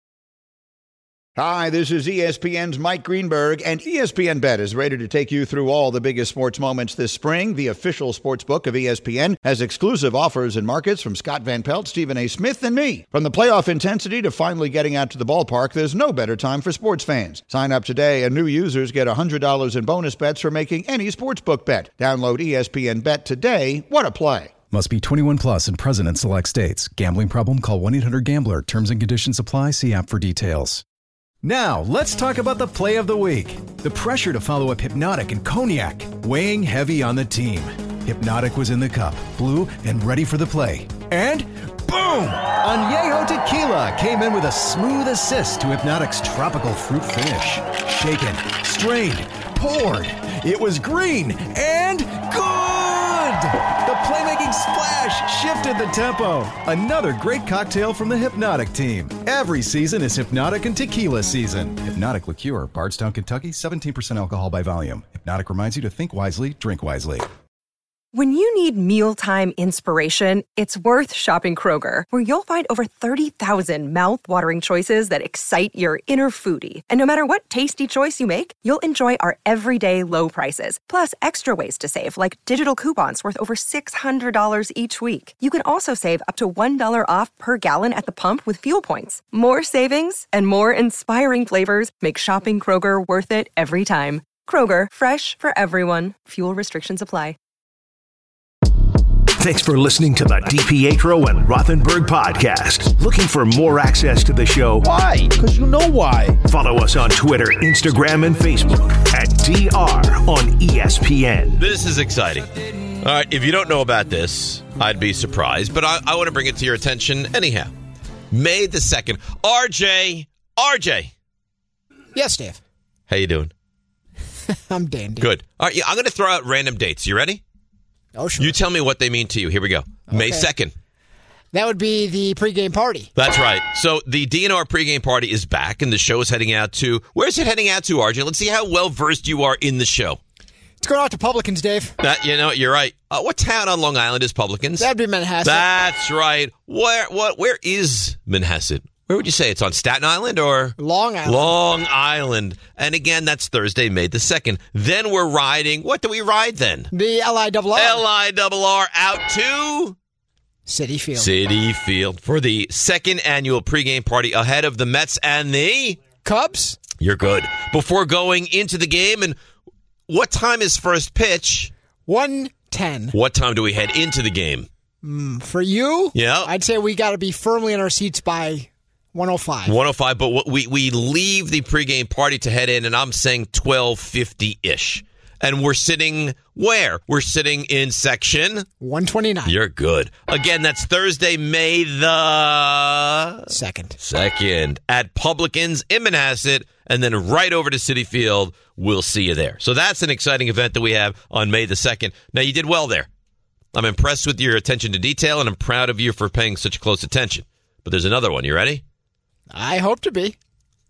Hi, this is E S P N's Mike Greenberg, and E S P N Bet is ready to take you through all the biggest sports moments this spring. The official sports book of E S P N has exclusive offers and markets from Scott Van Pelt, Stephen A. Smith, and me. From the playoff intensity to finally getting out to the ballpark, there's no better time for sports fans. Sign up today, and new users get one hundred dollars in bonus bets for making any sportsbook bet. Download E S P N Bet today. What a play. Must be twenty-one plus and present in select states. Gambling problem? Call one eight hundred gambler. Terms and conditions apply. See app for details. Now, let's talk about the play of the week. The pressure to follow up Hypnotic and Cognac, weighing heavy on the team. Hypnotic was in the cup, blue, and ready for the play. And boom! Añejo Tequila came in with a smooth assist to Hypnotic's tropical fruit finish. Shaken, strained, poured. It was green and good! The playmaking splash shifted the tempo. Another great cocktail from the Hypnotic team. Every season is Hypnotic and Tequila season. Hypnotic Liqueur, Bardstown, Kentucky, seventeen percent alcohol by volume. Hypnotic reminds you to think wisely, drink wisely. When you need mealtime inspiration, it's worth shopping Kroger, where you'll find over thirty thousand mouth-watering choices that excite your inner foodie. And no matter what tasty choice you make, you'll enjoy our everyday low prices, plus extra ways to save, like digital coupons worth over six hundred dollars each week. You can also save up to one dollar off per gallon at the pump with fuel points. More savings and more inspiring flavors make shopping Kroger worth it every time. Kroger, fresh for everyone. Fuel restrictions apply. Thanks for listening to the DiPietro and Rothenberg podcast. Looking for more access to the show? Why? Because you know why. Follow us on Twitter, Instagram, and Facebook at D R on E S P N. This is exciting. All right, if you don't know about this, I'd be surprised, but I, I want to bring it to your attention anyhow. May the second. R J, R J. Yes, Dave. How you doing? I'm dandy. Good. All right, yeah, I'm going to throw out random dates. You ready? Oh, sure. You tell me what they mean to you. Here we go. Okay. May second. That would be the pregame party. That's right. So the D N R pregame party is back, and the show is heading out to... Where's it heading out to, R J? Let's see how well-versed you are in the show. It's going out to Publicans, Dave. That, you know, you're right. Uh, what town on Long Island is Publicans? That'd be Manhasset. That's right. Where what? Where is Manhasset? Where would you say? It's on Staten Island or? Long Island. Long Island. And again, that's Thursday, May the second. Then we're riding. What do we ride then? The L I R R. L I R R out to? Citi Field. Citi Field for the second annual pregame party ahead of the Mets and the? Cubs. You're good. Before going into the game, and what time is first pitch? one ten. What time do we head into the game? Mm, for you? Yeah. I'd say we got to be firmly in our seats by one oh five. one oh five, but what, we, we leave the pregame party to head in, and I'm saying twelve fifty-ish. And we're sitting where? We're sitting in section? one twenty-nine. You're good. Again, that's Thursday, May the... Second. Second. At Publicans in Manhasset, and then right over to Citi Field. We'll see you there. So that's an exciting event that we have on May the second. Now, you did well there. I'm impressed with your attention to detail, and I'm proud of you for paying such close attention. But there's another one. You ready? I hope to be.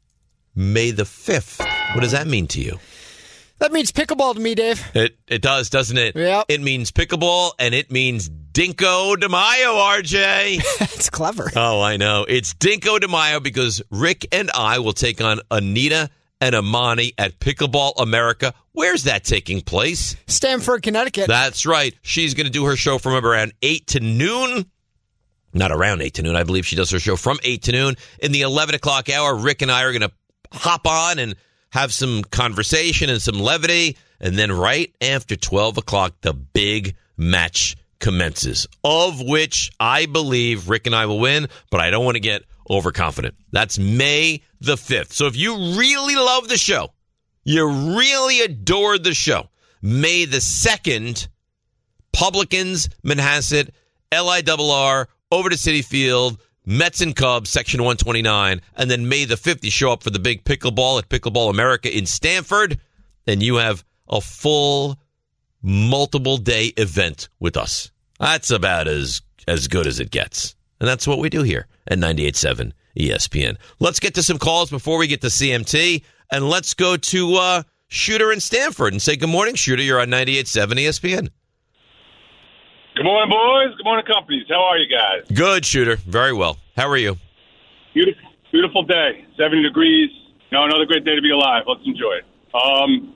May the fifth. What does that mean to you? That means pickleball to me, Dave. It it does, doesn't it? Yep. It means pickleball, and it means Dinko de Mayo, R J. That's clever. Oh, I know. It's Dinko de Mayo because Rick and I will take on Anita and Amani at Pickleball America. Where's that taking place? Stamford, Connecticut. That's right. She's going to do her show from around eight to noon. Not around eight to noon. I believe she does her show from eight to noon. In the eleven o'clock hour, Rick and I are going to hop on and have some conversation and some levity, and then right after twelve o'clock, the big match commences, of which I believe Rick and I will win, but I don't want to get overconfident. That's May the fifth. So if you really love the show, you really adored the show, May the second, Publicans, Manhasset, L I R R, over to Citi Field, Mets and Cubs, Section one twenty-nine, and then May the fifth, you show up for the big pickleball at Pickleball America in Stamford, and you have a full multiple-day event with us. That's about as, as good as it gets. And that's what we do here at ninety-eight point seven E S P N. Let's get to some calls before we get to C M T, and let's go to uh, Shooter in Stamford and say good morning, Shooter. You're on ninety-eight point seven E S P N. Good morning, boys. Good morning, companies. How are you guys? Good, Shooter. Very well. How are you? Beautiful, beautiful day. seventy degrees. You know, another great day to be alive. Let's enjoy it. Um,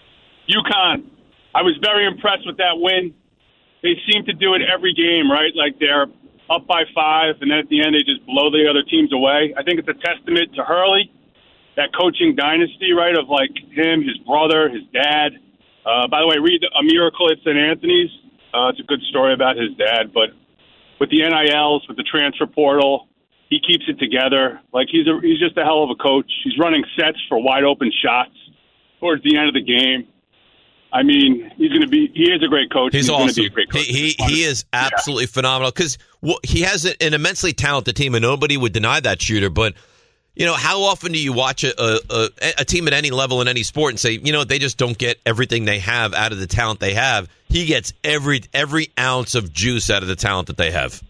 UConn. I was very impressed with that win. They seem to do it every game, right? Like they're up by five, and then at the end they just blow the other teams away. I think it's a testament to Hurley, that coaching dynasty, right, of like him, his brother, his dad. Uh, by the way, read A Miracle at Saint Anthony's. Uh, it's a good story about his dad. But with the N I Ls, with the transfer portal, he keeps it together. Like he's a, he's just a hell of a coach. He's running sets for wide open shots towards the end of the game. I mean, he's going to be. He is a great coach. He's, he's awesome. Going to be a great coach. He he, he is absolutely yeah. phenomenal because well, he has an immensely talented team, and nobody would deny that, Shooter. But you know, how often do you watch a, a a team at any level in any sport and say, you know, they just don't get everything they have out of the talent they have? He gets every every ounce of juice out of the talent that they have.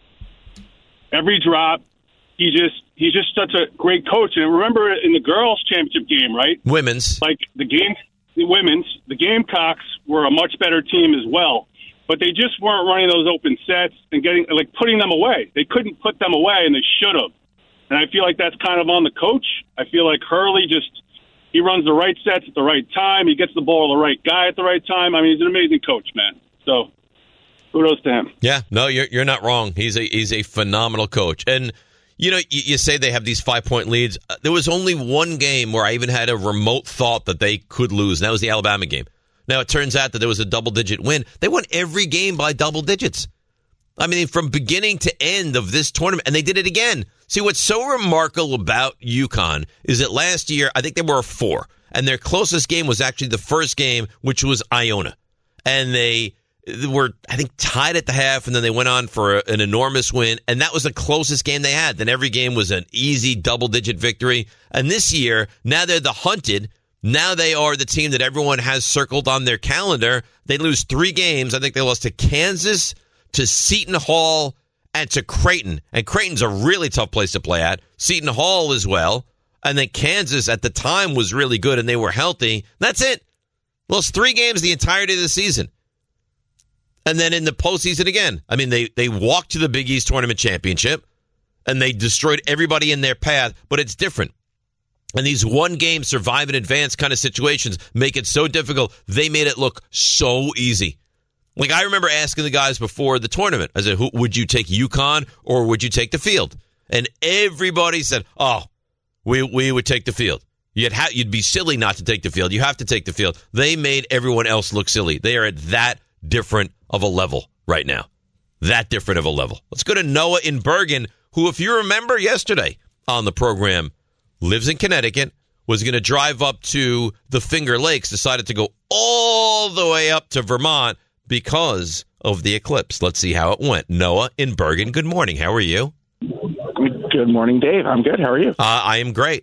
Every drop. He just he's just such a great coach. And remember in the girls' championship game, right? Women's, like the game. The women's, the Gamecocks were a much better team as well, but they just weren't running those open sets and getting like putting them away. They couldn't put them away, and they should have. And I feel like that's kind of on the coach. I feel like Hurley just he runs the right sets at the right time. He gets the ball to the right guy at the right time. I mean, he's an amazing coach, man. So kudos to him. Yeah, no, you're you're not wrong. He's a he's a phenomenal coach. And you know, you, you say they have these five-point leads. Uh, there was only one game where I even had a remote thought that they could lose, and that was the Alabama game. Now, it turns out that there was a double-digit win. They won every game by double digits. I mean, from beginning to end of this tournament, and they did it again. See, what's so remarkable about UConn is that last year, I think they were a four, and their closest game was actually the first game, which was Iona. And they were, I think, tied at the half, and then they went on for a, an enormous win, and that was the closest game they had. Then every game was an easy double-digit victory. And this year, now they're the hunted. Now they are the team that everyone has circled on their calendar. They lose three games. I think they lost to Kansas, to Seton Hall, and to Creighton. And Creighton's a really tough place to play at. Seton Hall as well. And then Kansas at the time was really good, and they were healthy. That's it. Lost three games the entirety of the season. And then in the postseason again, I mean, they, they walked to the Big East Tournament Championship, and they destroyed everybody in their path, but it's different. And these one-game survive and advance kind of situations make it so difficult. They made it look so easy. Like, I remember asking the guys before the tournament, I said, Who, would you take UConn or would you take the field? And everybody said, oh, we we would take the field. You'd, ha- you'd be silly not to take the field. You have to take the field. They made everyone else look silly. They are at that different of a level right now. That different of a level. Let's go to Noah in Bergen, who, if you remember yesterday on the program, lives in Connecticut, was going to drive up to the Finger Lakes, decided to go all the way up to Vermont because of the eclipse. Let's see how it went. Noah in Bergen, good morning. How are you? Good morning, Dave. I'm good. How are you? Uh, I am great.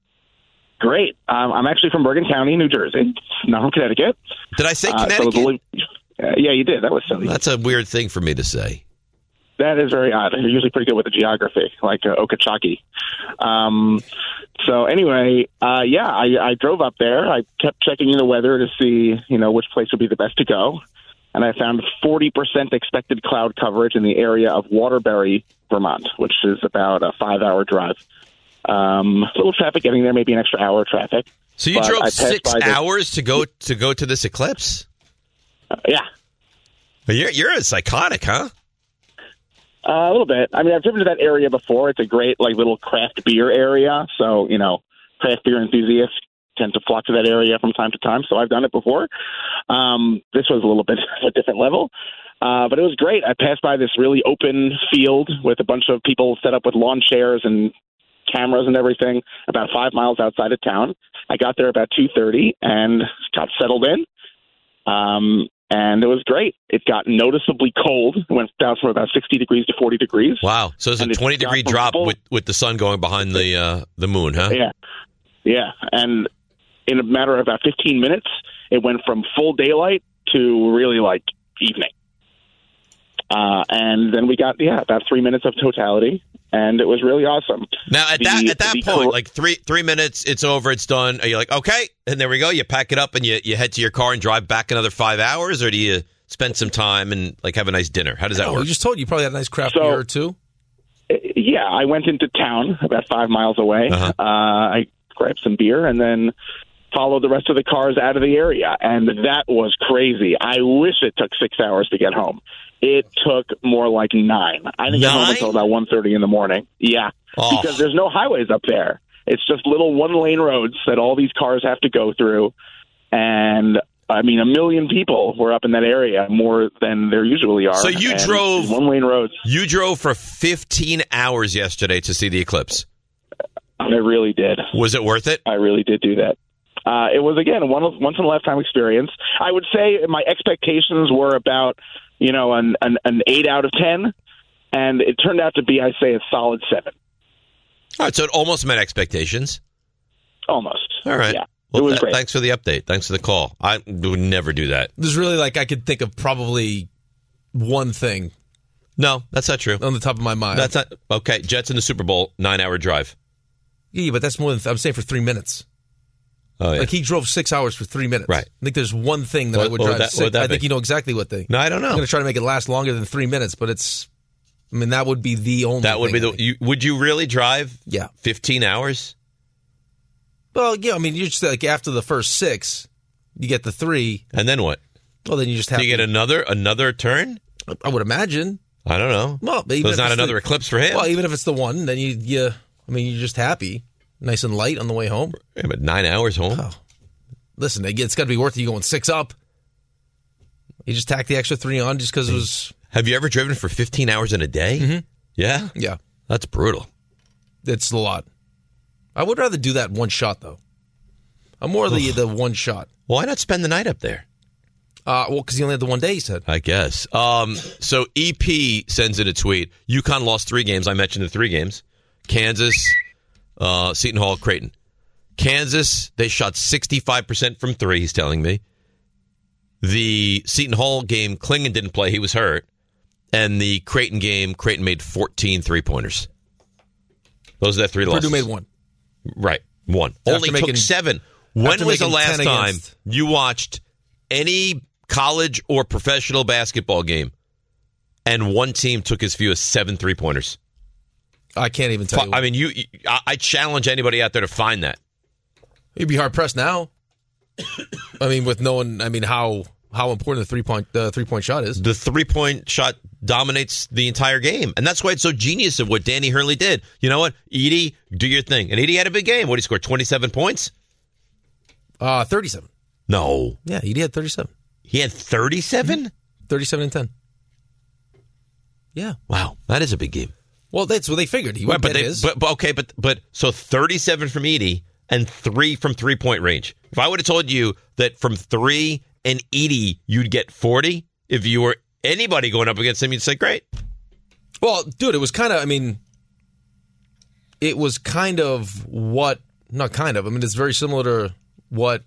Great. Um, I'm actually from Bergen County, New Jersey, not from Connecticut. Did I say Uh, so Connecticut? the- Uh, yeah, you did. That was silly. That's a weird thing for me to say. That is very odd. You're usually pretty good with the geography, like uh, Okeechobee. Um, so anyway, uh, yeah, I, I drove up there. I kept checking the weather to see, you know, which place would be the best to go. And I found forty percent expected cloud coverage in the area of Waterbury, Vermont, which is about a five-hour drive. Um, a little traffic getting there, maybe an extra hour of traffic. So you But I drove passed six by the- hours to go to go to this eclipse? Uh, yeah. You're you're a psychotic, huh? Uh, a little bit. I mean, I've driven to that area before. It's a great, like, little craft beer area. So, you know, craft beer enthusiasts tend to flock to that area from time to time, so I've done it before. Um, this was a little bit of a different level. Uh, but it was great. I passed by this really open field with a bunch of people set up with lawn chairs and cameras and everything about five miles outside of town. I got there about two thirty and got settled in. Um, and it was great. It got noticeably cold. It went down from about sixty degrees to forty degrees. Wow. So it's a twenty-degree drop full, with, with the sun going behind the uh, the moon, huh? Yeah. Yeah. And in a matter of about fifteen minutes, it went from full daylight to really like evening. Uh, and then we got, yeah, about three minutes of totality, and it was really awesome. Now, at the, that at that point, cor- like three three minutes, it's over, it's done. Are you like, okay, and there we go? You pack it up and you, you head to your car and drive back another five hours, or do you spend some time and like have a nice dinner? How does that oh, work? You just told you, you probably had a nice craft So- beer or two. Yeah, I went into town about five miles away. Uh-huh. Uh, I grabbed some beer and then followed the rest of the cars out of the area, and that was crazy. I wish it took six hours to get home. It took more like nine. I didn't get home Nine? until about one thirty in the morning. Yeah, Oh. because there's no highways up there. It's just little one-lane roads that all these cars have to go through, and I mean, a million people were up in that area, more than there usually are. So you and drove one-lane roads. You drove for fifteen hours yesterday to see the eclipse. I really did. Was it worth it? I really did do that. Uh, it was, again, a one, once-in-a-lifetime experience. I would say my expectations were about, you know, an, an, an eight out of ten, and it turned out to be, I say, a solid seven. All right, so it almost met expectations. Almost. All right. Yeah, Well, it was th- great. thanks for the update. Thanks for the call. I would never do that. There's really like I could think of probably one thing. No, that's not true. On the top of my mind. That's not okay. Jets in the Super Bowl, nine-hour drive. Yeah, but that's more than I'm saying for three minutes. Oh yeah. Like he drove six hours for three minutes. Right. I think there's one thing that What- I would what would drive. that- six, what would that I think be? you know exactly what thing. No, I don't know. I'm going to try to make it last longer than three minutes, but it's. I mean, that would be the only. That would thing, be the. You, would you really drive? Yeah. Fifteen hours. Well, yeah. I mean, you just like after the first six, you get the three, and then what? Well, then you just have. Do you to, get another another turn? I would imagine. I don't know. Well, even there's if not it's another the, eclipse for him. Well, even if it's the one, then you, you. I mean, you're just happy, nice and light on the way home. Yeah, but nine hours home. Oh. Listen, it's got to be worth it. You going six up. You just tack the extra three on just because it was. Have you ever driven for fifteen hours in a day? Mm-hmm. Yeah, yeah, that's brutal. It's a lot. I would rather do that one shot though. I'm more the the one shot. Why not spend the night up there? Uh, well, because he only had the one day. He said. I guess. Um, so E P sends in a tweet. UConn lost three games. I mentioned the three games: Kansas, uh, Seton Hall, Creighton. Kansas, they shot sixty-five percent from three. He's telling me. The Seton Hall game, Klingon didn't play. He was hurt. And the Creighton game, Creighton made fourteen three-pointers. Those are the three losses. Purdue made one. Right, one. After Only making, took seven. When was the last time against... you watched any college or professional basketball game and one team took as few as seven three-pointers? I can't even tell you. I mean, you. I, I challenge anybody out there to find that. You'd be hard-pressed now. I mean, with knowing, I mean, how how important the three-point uh, three-point shot is. The three-point shot dominates the entire game. And that's why it's so genius of what Danny Hurley did. You know what? Edie, do your thing. And Edie had a big game. What did he score? twenty-seven points? Uh, thirty-seven. No. Yeah, Edie had thirty-seven. He had thirty-seven? Mm-hmm. thirty-seven and ten. Yeah. Wow. That is a big game. Well, that's what they figured. He would right, but get they, his. But, but okay, but but so thirty-seven from Edie and three from three-point range. If I would have told you that from three and Edie you'd get forty, if you were anybody going up against him, you'd say, great. Well, dude, it was kind of, I mean, it was kind of what, not kind of, I mean, it's very similar to what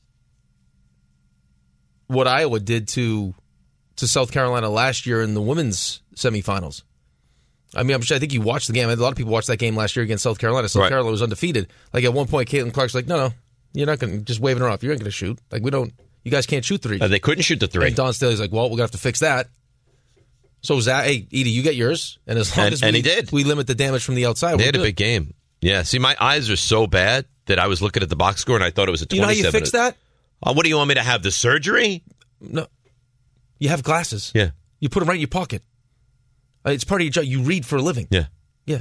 what Iowa did to to South Carolina last year in the women's semifinals. I mean, I'm sure, I think you watched the game. A lot of people watched that game last year against South Carolina. South Right. Carolina was undefeated. Like, at one point, Caitlin Clark's like, no, no, you're not going to, just waving her off. You're not going to shoot. Like, we don't, you guys can't shoot three. Uh, they couldn't shoot the three. And Don Staley's like, well, we're going to have to fix that. So was that, hey, Edie, you get yours. And as long And- as we, and he did. we limit the damage from the outside, They we're had a good. big game. Yeah. See, my eyes are so bad that I was looking at the box score and I thought it was a You know how twenty-seven. you fix that? Uh, what do you want me to have? The surgery? No. You have glasses. Yeah. You put them right in your pocket. Uh, It's part of your job. You read for a living. Yeah. Yeah.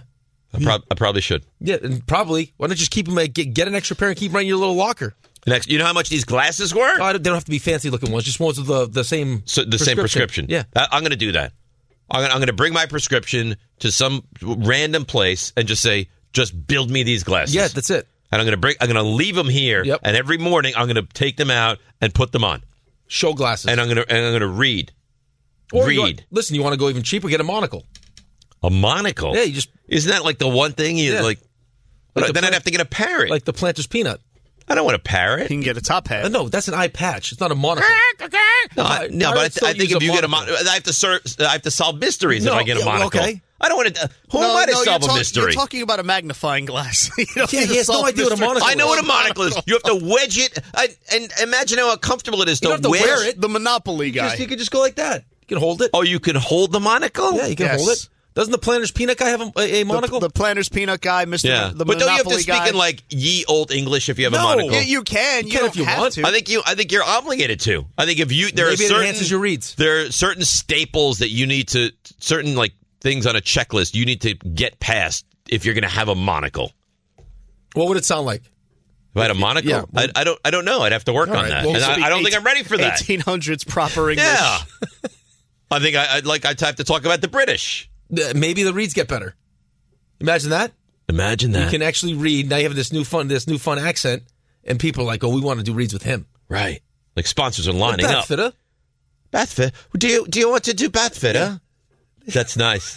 I, prob- I probably should. Yeah, and probably. Why don't you just keep them? uh, Get, get an extra pair and keep them right in your little locker. Next, you know how much these glasses were? Oh, they don't have to be fancy looking ones. Just ones with the the same so, the same prescription. Yeah, I, I'm going to do that. I'm going to bring my prescription to some random place and just say, just build me these glasses. Yeah, that's it. And I'm going to bring. I'm going to leave them here. Yep. And every morning I'm going to take them out and put them on. Show glasses. And I'm going to. And I'm going to read. Or read. You want, listen, you want to go even cheaper? Get a monocle. A monocle. Yeah, you just. Isn't that like the one thing you Yeah. like? Like then the I'd plant- have to get a parrot. Like the planter's peanut. I don't want a parrot. You can get a top hat. Uh, no, that's an eye patch. It's not a monocle. No, I, no, but I, th- I think if you get a monocle, I have to ser- I have to solve mysteries No, if I get a yeah, well, monocle. okay. I don't want to. Uh, who no, am I to no, solve you're a talk- mystery? You're talking about a magnifying glass. You don't Yeah, need to he has no solve idea what a mystery. monocle I know what a monocle is. You have to wedge it, I, and imagine how uncomfortable it is You to, don't have to wedge wear it. The Monopoly guy. Just, you can just go like that. You can hold it. Oh, you can hold the monocle. Yeah, you can Yes. hold it. Doesn't the planter's peanut guy have a, a, a monocle? The, the Planner's Peanut guy, Mister Yeah, the but don't you have to Monopoly speak guy. in like ye old English if you have No. a monocle? Yeah, you can. You, can don't if you have want. to. I think you. I think you're obligated to. I think if you there Maybe are it certain enhances your reads. there are certain staples that you need to certain like things on a checklist you need to get past if you're going to have a monocle. What would it sound like? If I had a monocle, Yeah, well- I, I don't. I don't know. I'd have to work All on right, that. well, and I, I don't think I'm ready for that. eighteen hundreds proper English. Yeah, I think I, I'd like. I'd have to talk about the British. Uh, Maybe the reads get better. Imagine that. Imagine that. You can actually read. Now you have this new fun, this new fun accent, and people are like, "Oh, we want to do reads with him." Right. Like sponsors are lining Bath up. fitter. Bath fit. Do you do you want to do bath fitter? That's nice.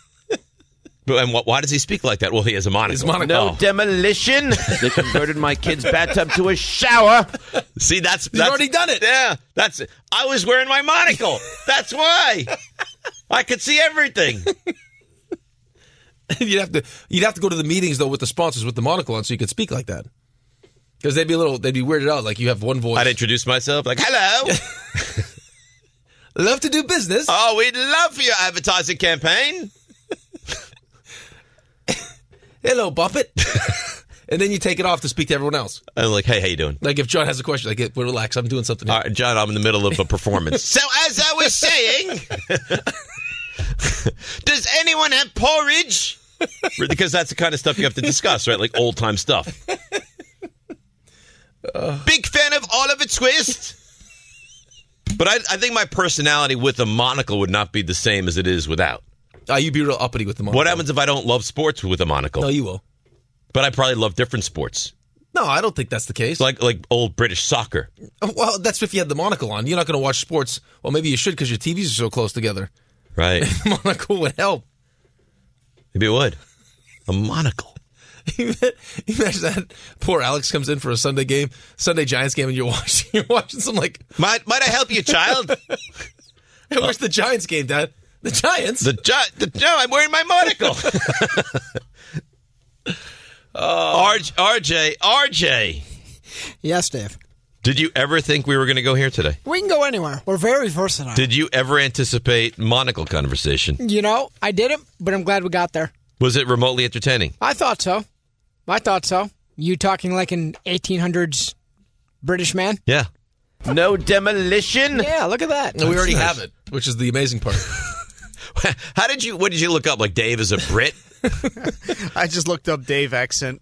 But and what, why does he speak like that? Well, he has a monocle. His monocle. No Oh. demolition. They converted my kid's bathtub to a shower. See, that's He's that's already done it. Yeah, that's it. I was wearing my monocle. That's why. I could see everything. you'd have to you'd have to go to the meetings though with the sponsors with the monocle on, so you could speak like that. Because they'd be a little, they'd be weirded out. Like you have one voice. I'd introduce myself like, "Hello, love to do business." oh, we'd love your advertising campaign." Hello, Buffett. And then you take it off to speak to everyone else. I'm like, "Hey, how you doing?" Like if John has a question, like, well, relax, I'm doing something here. All right, John, I'm in the middle of a performance. So, as I was saying, does anyone have porridge? Because that's the kind of stuff you have to discuss, right? Like old time stuff. Uh, Big fan of Oliver Twist. But I, I think my personality with a monocle would not be the same as it is without. Uh, you'd be real uppity with the monocle. What happens if I don't love sports with a monocle? No, you will. But I probably love different sports. No, I don't think that's the case. Like like old British soccer. Well, that's if you had the monocle on. You're not going to watch sports. Well, maybe you should because your T Vs are so close together. Right. The monocle would help. Maybe it would. A monocle. Imagine that poor Alex comes in for a Sunday game, Sunday Giants game, and you're watching. You're watching some like. Might might I help you, child? Hey, where's the Giants game, Dad? The Giants. The Gi- the no, I'm wearing my monocle. uh, R J, R J. Yes, Dave. Did you ever think we were going to go here today? We can go anywhere. We're very versatile. Did you ever anticipate monocle conversation? You know, I didn't, but I'm glad we got there. Was it remotely entertaining? I thought so. I thought so. You talking like an eighteen hundreds British man? Yeah. No demolition. Yeah, look at that. No, we already nice. have it, which is the amazing part. How did you? What did you look up? Like Dave is a Brit? I just looked up Dave accent.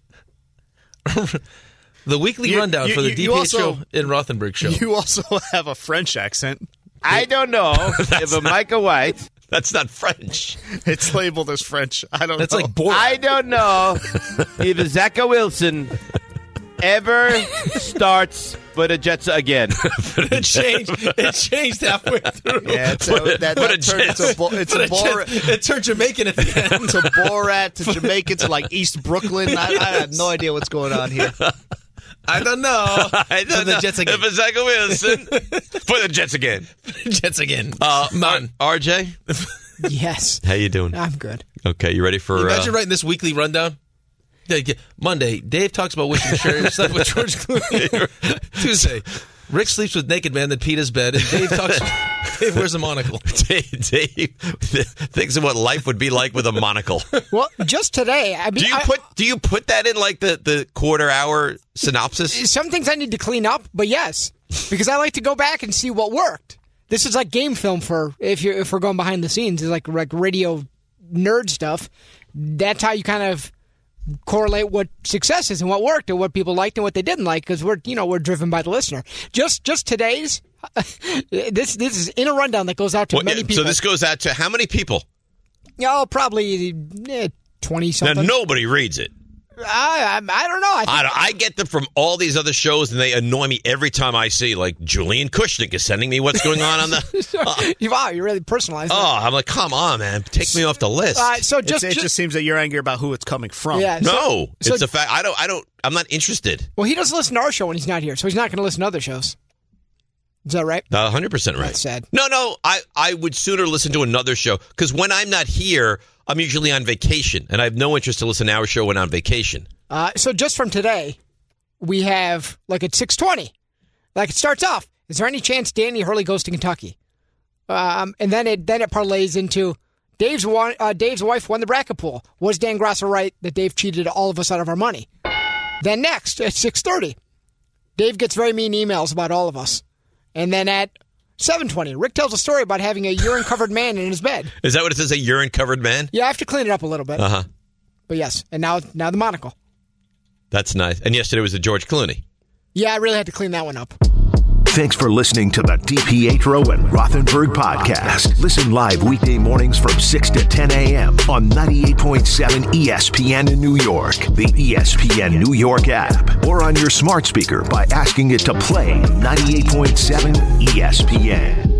The weekly You- rundown you- for the you- D you P A also- show in Rothenberg show. You also have a French accent. I don't know if a Micah White. That's not French. It's labeled as French. I don't That's know. like Borat. I don't know if Zaka Wilson ever starts for the Jets again. It changed. It changed halfway through. Yeah, it's a, that, Put a that turned Jets- into Bo- it's But a it, just- Borat it turned Jamaican at the end. to Borat to Jamaican to like East Brooklyn. I, I have no idea what's going on here. I don't know. I don't For the know. Jets again. If it's Zach Wilson, for the Jets again. Jets again. Uh, Man. R J, Yes. how you doing? I'm good. Okay, you ready for? Imagine uh, writing this weekly rundown. Yeah, yeah. Monday, Dave talks about wishing to share himself with George Clooney. Tuesday, Rick sleeps with naked man that peed his bed, and Dave talks. Dave wears a monocle. Dave, Dave thinks of what life would be like with a monocle. Well, just today, I mean, Do you I- put Do you put that in like the, the quarter hour synopsis? some things I need to clean up, but yes, because I like to go back and see what worked. This is like game film for if you if we're going behind the scenes. It's like like radio nerd stuff. that's how you kind of correlate what success is and what worked and what people liked and what they didn't like, because we're you know we're driven by the listener. Just just today's this this is in a rundown that goes out to Well, many yeah, people. So this goes out to how many people? Oh, probably eh, twenty something. Now nobody reads it. I, I I don't know. I, think, I, don't- I get them from all these other shows, and they annoy me every time I see. Like Julian Kushnick is sending me what's going on on the. Uh, wow, you really personalized. oh, that. I'm like, come on, man, take me off the list. Uh, so It's- just, it just just seems that you're angry about who it's coming from. Yeah, so- no, so- it's the fact. I don't. I don't. I'm not interested. well, he doesn't listen to our show when he's not here, so he's not going to listen to other shows. Is that right? one hundred percent right. That's sad. No, no, I, I would sooner listen to another show because when I'm not here, I'm usually on vacation, and I have no interest to listen to our show when I'm on vacation. Uh, so just from today, we have like at six twenty, like it starts off. Is there any chance Danny Hurley goes to Kentucky? Um, and then it then it parlays into Dave's won, uh, Dave's wife won the bracket pool. Was Dan Grosser right that Dave cheated all of us out of our money? Then next at six thirty, Dave gets very mean emails about all of us. And then at seven twenty, Rick tells a story about having a urine-covered man in his bed. Is that what it says? A urine-covered man? Yeah, I have to clean it up a little bit. Uh huh. But yes, and now now the monocle. That's nice. And yesterday was the George Clooney. Yeah, I really had to clean that one up. Thanks for listening to the DiPietro and Rothenberg podcast. Listen live weekday mornings from six to ten a.m. on ninety-eight point seven E S P N in New York, the E S P N New York app, or on your smart speaker by asking it to play ninety-eight point seven E S P N.